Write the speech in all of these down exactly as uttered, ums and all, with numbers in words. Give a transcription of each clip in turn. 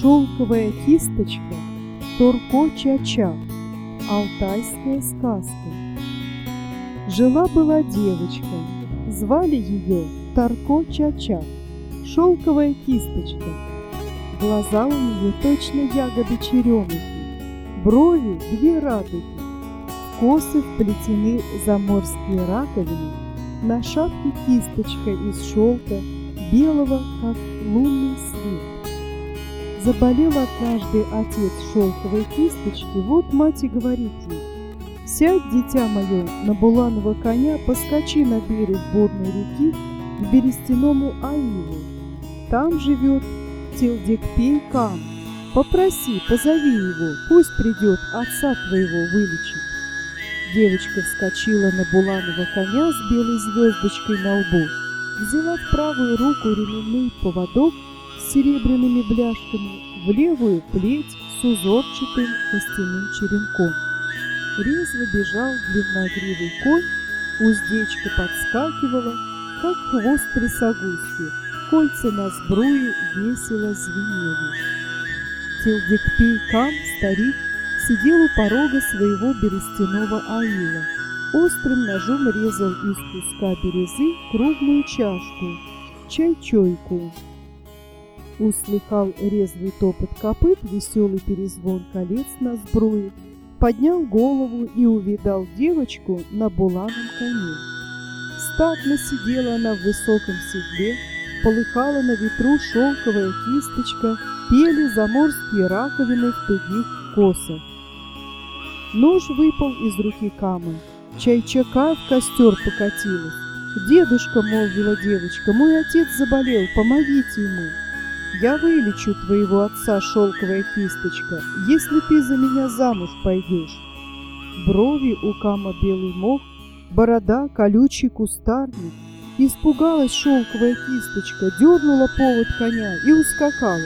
Шелковая кисточка, Торко-Чача. Алтайская сказка. Жила-была девочка, звали ее Торко-Чача, шелковая кисточка. Глаза у нее точно ягоды черемухи, брови две радуги, в косы вплетены заморские раковины, на шапке кисточка из шелка, белого, как лунный свет. Заболел однажды отец шелковой кисточки, вот мать и говорит ей: «Сядь, дитя мое, на буланого коня, поскочи на берег бурной реки к берестяному аилу. Там живет Телдекпей-Кам. Попроси, позови его, пусть придет, отца твоего вылечит». Девочка вскочила на буланого коня с белой звездочкой на лбу, взяла в правую руку ременный поводок с серебряными бляшками, в левую плеть с узорчатым костяным черенком. Резво бежал длинногривый конь, уздечка подскакивала, как хвост трясогузки, кольца на сбруе весело звенели. Телдекпей-Кам, старик, сидел у порога своего берестяного аила, острым ножом резал из куска березы круглую чашку, чай-чойку. Услыхал резвый топот копыт, веселый перезвон колец на сбруе, поднял голову и увидал девочку на буланом коне. Статно сидела она в высоком седле, полыхала на ветру шелковая кисточка, пели заморские раковины в тугих косах. Нож выпал из руки Кама, чайчака в костер покатилась. «Дедушка, — молвила девочка, — мой отец заболел, помогите ему. Я вылечу твоего отца, шелковая кисточка, если ты за меня замуж пойдешь». Брови у Кама белый мох, борода колючий кустарник. Испугалась шелковая кисточка, дернула повод коня и ускакала.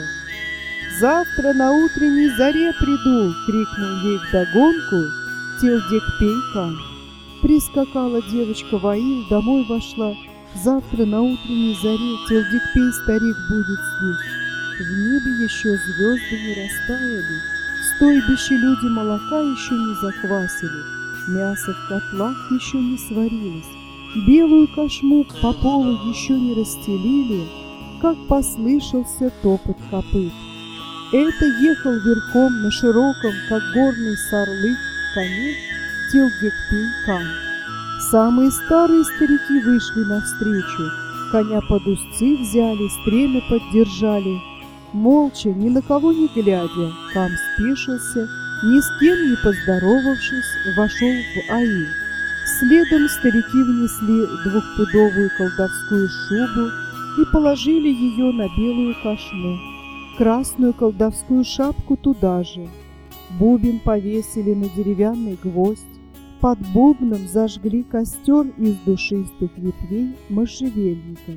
«Завтра на утренней заре приду!» — крикнул ей вдогонку Телдекпей-Кам. Прискакала девочка в аил, домой вошла. Завтра на утренней заре Телдекпей старик будет здесь. В небе еще звезды не растаяли, в стойбище люди молока еще не заквасили, мясо в котлах еще не сварилось, белую кошму по полу еще не расстелили, как послышался топот копыт. Это ехал верхом на широком, как горный сарлык, коне Телдекпей-Кам. Самые старые старики вышли навстречу, коня под узцы взяли, стремя поддержали. Молча, ни на кого не глядя, Кам спешился, ни с кем не поздоровавшись, вошел в аил. Следом старики внесли двухпудовую колдовскую шубу и положили ее на белую кошму, красную колдовскую шапку туда же. Бубен повесили на деревянный гвоздь, под бубном зажгли костер из душистых ветвей можжевельника.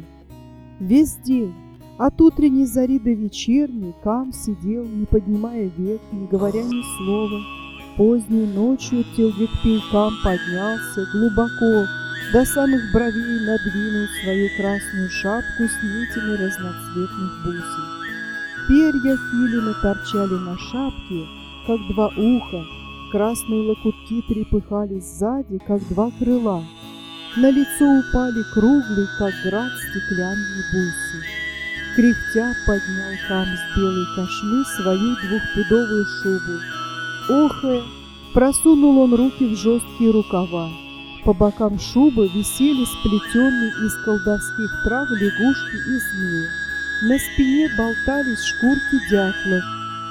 Весь день, от утренней зари до вечерней, Кам сидел, не поднимая век, не говоря ни слова. Поздней ночью Телдекпей-Кам поднялся глубоко, до самых бровей надвинул свою красную шапку с нитями разноцветных бусин. Перья филина торчали на шапке, как два уха, красные локутки трепыхались сзади, как два крыла. На лицо упали круглые, как град, стеклянные бусы. Кряхтя поднял Кам с белой кошмы свою двухпудовую шубу. Охая, просунул он руки в жесткие рукава. По бокам шубы висели сплетенные из колдовских трав лягушки и змеи. На спине болтались шкурки дятлов.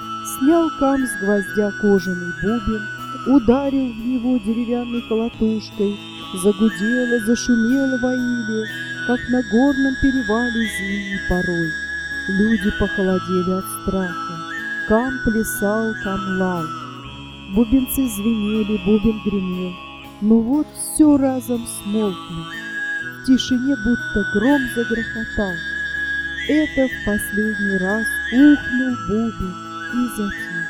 Снял Кам с гвоздя кожаный бубен, ударил в него деревянной колотушкой. Загудело, зашумело в аиле, как на горном перевале зимней порой. Люди похолодели от страха. Кам плясал, Кам лал. Бубенцы звенели, бубен гремел. Но вот все разом смолкло. В тишине будто гром загрохотал. Это в последний раз ухнул бубен и затих.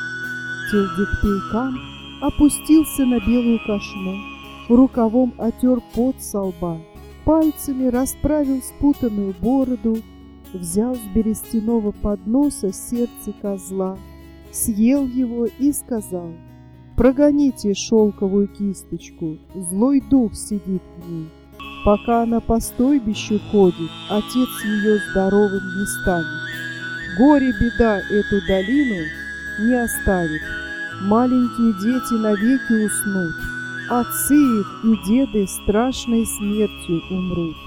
Телдекпей-Кам опустился на белую кошму, рукавом отер пот со лба, пальцами расправил спутанную бороду, взял с берестяного подноса сердце козла, съел его и сказал: «Прогоните шелковую кисточку, злой дух сидит в ней. Пока она по стойбищу ходит, отец ее здоровым не станет. Горе-беда эту долину не оставит. Маленькие дети навеки уснут, отцы их и деды страшной смертью умрут».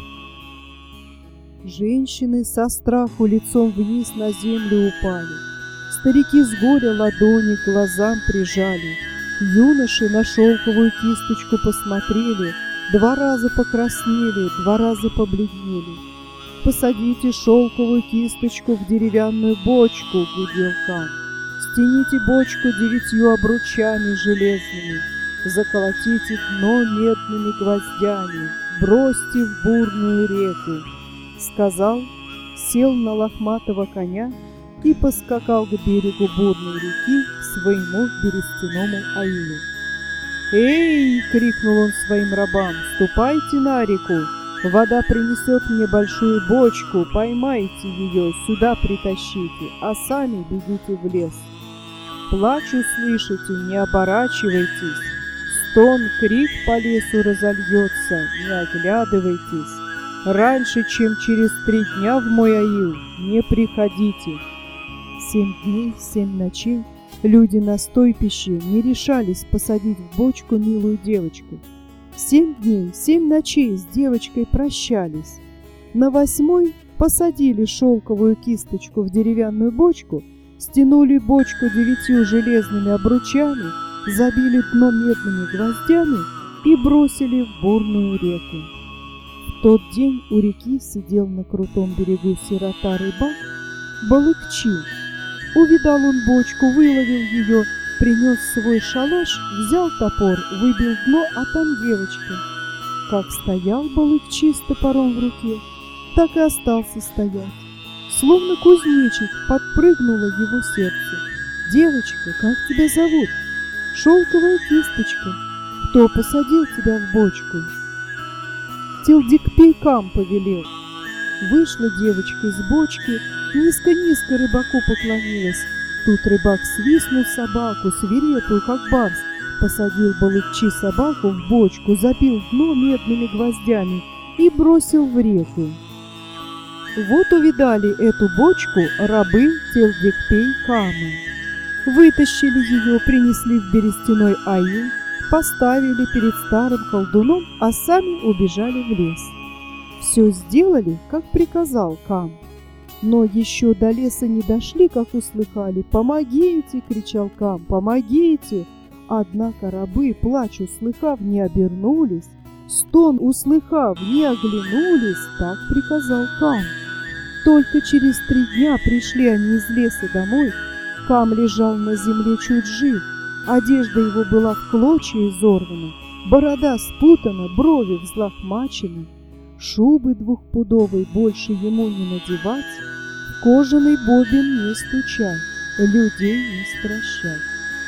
Женщины со страху лицом вниз на землю упали, старики с горя ладони к глазам прижали, юноши на шелковую кисточку посмотрели, два раза покраснели, два раза побледнели. «Посадите шелковую кисточку в деревянную бочку», — гудел Кам. «Стяните бочку девятью обручами железными, заколотите дно медными гвоздями, бросьте в бурную реку». Сказал, сел на лохматого коня и поскакал к берегу бурной реки к своему берестяному аилу. «Эй!» — крикнул он своим рабам: «Ступайте на реку! Вода принесет мне большую бочку, поймайте ее, сюда притащите, а сами бегите в лес. Плач услышите, не оборачивайтесь, стон, крик по лесу разольется, не оглядывайтесь. Раньше, чем через три дня в мой аил, не приходите». Семь дней, семь ночей люди на стойбище не решались посадить в бочку милую девочку. Семь дней, семь ночей с девочкой прощались. На восьмой посадили шелковую кисточку в деревянную бочку, стянули бочку девятью железными обручами, забили дно медными гвоздями и бросили в бурную реку. В тот день у реки сидел на крутом берегу сирота-рыбак Балыкчи. Увидал он бочку, выловил ее, принес свой шалаш, взял топор, выбил дно, а там девочка. Как стоял Балыкчи с топором в руке, так и остался стоять. Словно кузнечик подпрыгнуло его сердце. «Девочка, как тебя зовут?» «Шелковая кисточка». «Кто посадил тебя в бочку?» «Телдикпей Кам повелел». Вышла девочка из бочки, низко-низко рыбаку поклонилась. Тут рыбак свистнул собаку, свирепую, как барс, посадил Балыкчи собаку в бочку, забил дно медными гвоздями и бросил в реку. Вот увидали эту бочку рабы Телдикпей Кама. Вытащили ее, принесли в берестяной аил, поставили перед старым колдуном, а сами убежали в лес. Все сделали, как приказал Кам. Но еще до леса не дошли, как услыхали: «Помогите!» — кричал Кам, «помогите!» Однако рабы, плач услыхав, не обернулись, стон услыхав, не оглянулись, так приказал Кам. Только через три дня пришли они из леса домой. Кам лежал на земле чуть жив, одежда его была в клочья изорвана, борода спутана, брови взлохмачены. Шубы двухпудовой больше ему не надевать, в кожаный бобин не стучать, людей не стращать.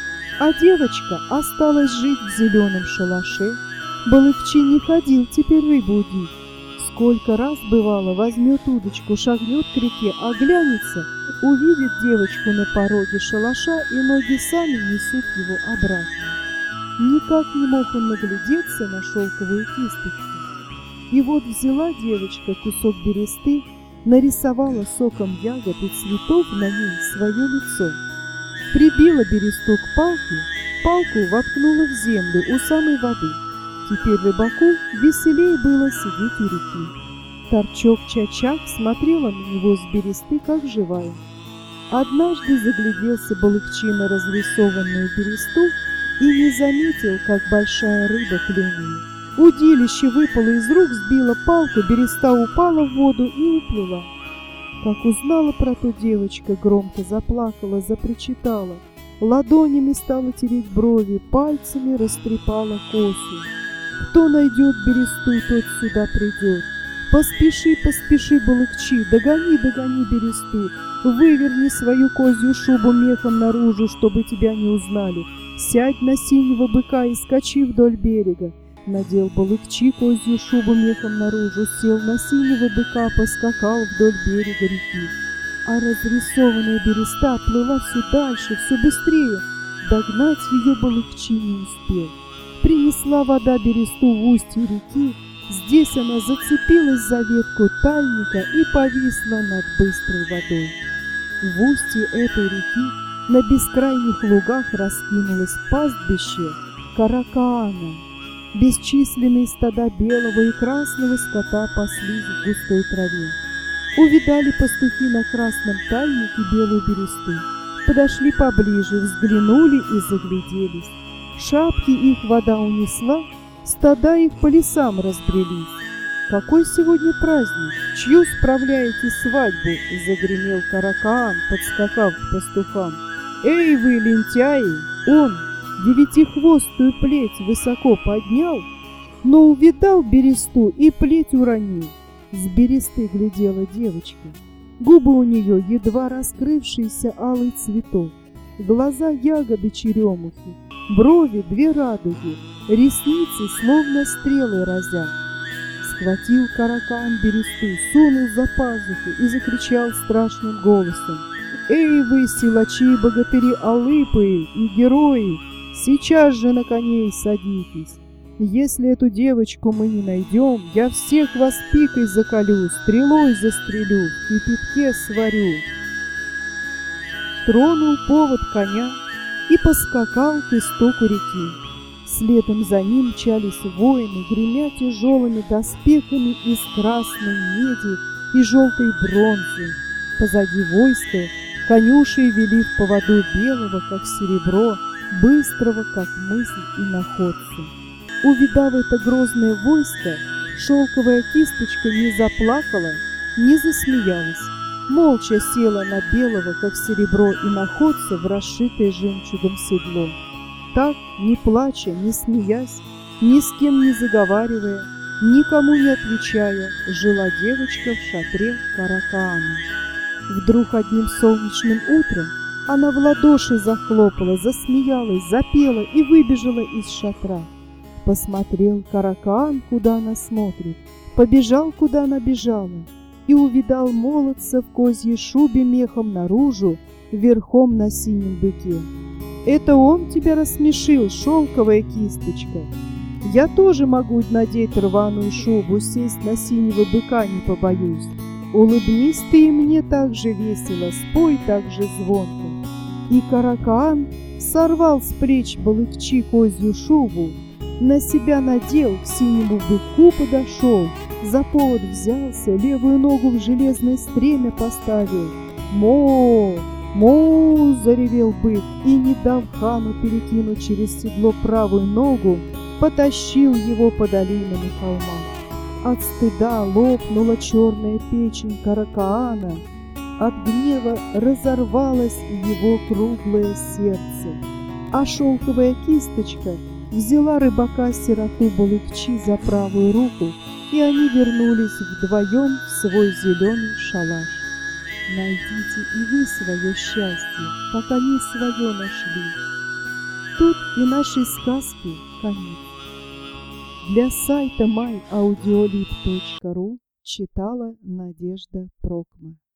А девочка осталась жить в зеленом шалаше. Балыкчи не ходил теперь рыбу удить. Сколько раз бывало, возьмет удочку, шагнет к реке, оглянется, увидит девочку на пороге шалаша, и ноги сами несут его обратно. Никак не мог он наглядеться на шелковую кисточку. И вот взяла девочка кусок бересты, нарисовала соком ягод и цветов на ней свое лицо. Прибила бересту к палке, палку воткнула в землю у самой воды. Теперь рыбаку веселее было сидеть у реки. Торчок-чачак смотрела на него с бересты, как живая. Однажды загляделся Балыкчи на разрисованную бересту и не заметил, как большая рыба клюнула. Удилище выпало из рук, сбила палку, береста упала в воду и уплыла. Как узнала про то девочка, громко заплакала, запричитала, ладонями стала тереть брови, пальцами растрепала косу. Кто найдет бересту, тот сюда придет. Поспеши, поспеши, Балыкчи, догони, догони бересту, выверни свою козью шубу мехом наружу, чтобы тебя не узнали. Сядь на синего быка и скачи вдоль берега. Надел балыкчи козью шубу мехом наружу, сел на синего быка, поскакал вдоль берега реки. А разрисованная береста плыла все дальше, все быстрее. Догнать ее балыкчи не успел. Принесла вода бересту в устье реки. Здесь она зацепилась за ветку тальника и повисла над быстрой водой. В устье этой реки на бескрайних лугах раскинулось пастбище Каракаана. Бесчисленные стада белого и красного скота паслись в густой траве. Увидали пастухи на красном тальнике белую бересту. Подошли поближе, взглянули и загляделись. Шапки их вода унесла, стада их по лесам разбрелись. «Какой сегодня праздник? Чью справляете свадьбу?» — загремел Каракаан, подскакав к пастухам. «Эй вы, лентяи!» Он девятихвостую плеть высоко поднял, но увидал бересту и плеть уронил. С бересты глядела девочка. Губы у нее едва раскрывшийся алый цветок, глаза ягоды черемухи, брови две радуги, ресницы словно стрелы разят. Схватил Каракаан бересту, сунул за пазуху и закричал страшным голосом: «Эй вы, силачи, богатыри Алыпы и герои, сейчас же на коней садитесь! Если эту девочку мы не найдем, я всех вас пикой заколю, стрелой застрелю, в кипятке сварю!» Тронул повод коня и поскакал к истоку реки. Следом за ним мчались воины, гремя тяжелыми доспехами из красной меди и желтой бронзы. Позади войска конюши вели в поводу белого, как серебро, быстрого, как мысль и находца. Увидав это грозное войско, шелковая кисточка не заплакала, не засмеялась, молча села на белого, как серебро, и находца в расшитое жемчугом седло. Так, не плача, не смеясь, ни с кем не заговаривая, никому не отвечая, жила девочка в шатре Каракаана. Вдруг одним солнечным утром она в ладоши захлопала, засмеялась, запела и выбежала из шатра. Посмотрел Каракаан, куда она смотрит, побежал, куда она бежала, и увидал молодца в козьей шубе мехом наружу, верхом на синем быке. «Это он тебя рассмешил, шелковая кисточка? Я тоже могу надеть рваную шубу, сесть на синего быка не побоюсь. Улыбнись ты и мне так же весело, спой так же звонко». И Каракаан сорвал с плеч балыкчи козью шубу, на себя надел, к синему быку подошел, за повод взялся, левую ногу в железное стремя поставил. «Мо! Мо!» — заревел бык, и, не дав хану перекинуть через седло правую ногу, потащил его по долинам и холмам. От стыда лопнула черная печень Каракаана, от гнева разорвалось его круглое сердце, а шелковая кисточка взяла рыбака-сироту балыкчи за правую руку, и они вернулись вдвоем в свой зеленый шалаш. Найдите и вы свое счастье, как они свое нашли. Тут и нашей сказки конец. Для сайта май аудиолиб точка ру читала Надежда Прокма.